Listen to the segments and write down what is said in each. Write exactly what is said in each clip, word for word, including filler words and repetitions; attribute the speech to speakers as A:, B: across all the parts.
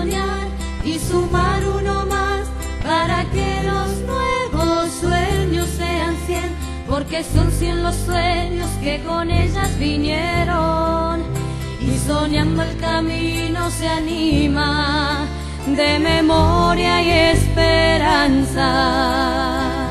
A: soñar y sumar uno más para que los nuevos sueños sean cien, porque son cien los sueños que con ellas vinieron. Y soñando el camino se anima de memoria y esperanza.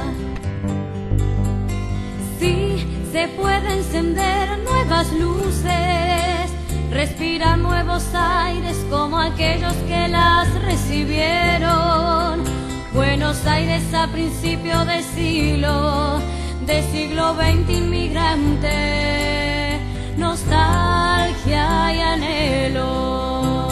A: Sí, se puede encender nuevas luces, respirar nuevos aires como aquellos que las recibieron. Buenos Aires a principio de siglo, de siglo veinte inmigrante, nostalgia y anhelo.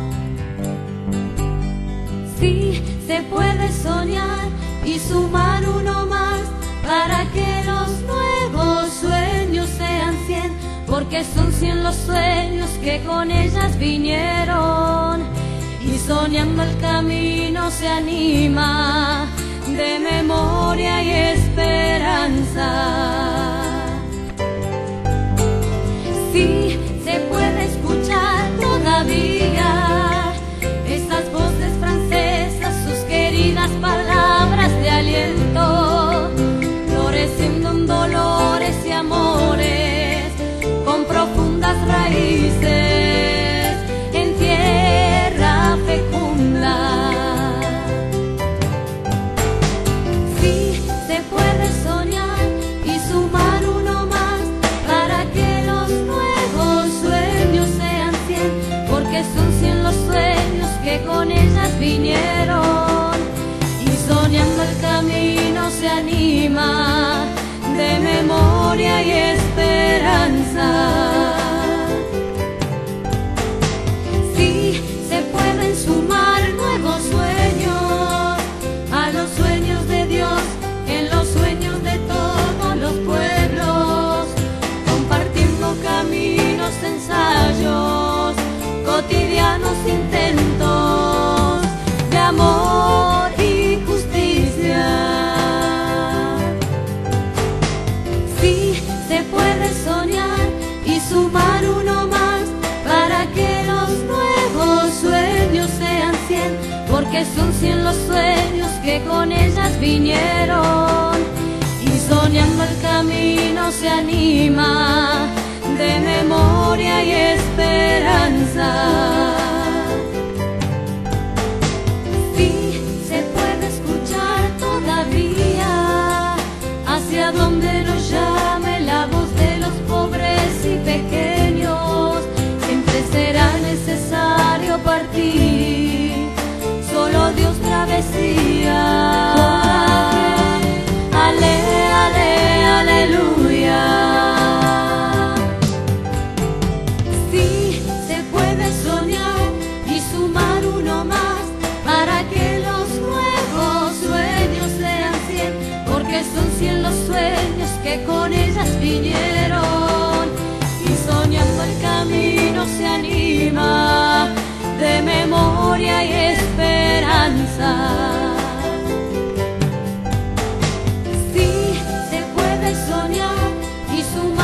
A: Sí, se puede soñar y sumar uno más para que los nuevos sueños sean cien, porque son cien los sueños que con ellas vinieron. Y soñando el camino se anima de memoria y esperanza. Sí, se puede escuchar todavía esas voces francesas, sus queridas palabras de aliento, floreciendo en dolores y amores con profundas raíces en tierra fecunda. Sí, se puede soñar y sumar uno más para que los nuevos sueños sean cien, porque son cien los sueños que con ellas vinieron. Y soñando el camino se anima de memoria y esperanza. Sí, se pueden sumar nuevos sueños a los sueños de Dios, en los sueños de todos los pueblos, compartiendo caminos, ensayos, cotidianos intentos de amor y justicia. Sí, se puede soñar y sumar uno más para que los nuevos sueños sean cien, porque son cien los sueños que con ellas vinieron. Y soñando el camino se anima de memoria y esperanza. Sí, se puede escuchar todavía hacia donde nos llame la voz de los pobres y pequeños. Siempre será necesario partir, solo Dios travesía. Ale, ale, aleluya. Sí, se puede soñar y sumar uno más para que los nuevos sueños sean cien, porque son cien los sueños que con ellas vinieron. Y soñando el camino se anima de memoria y esperanza. Sí, se puede soñar y sumar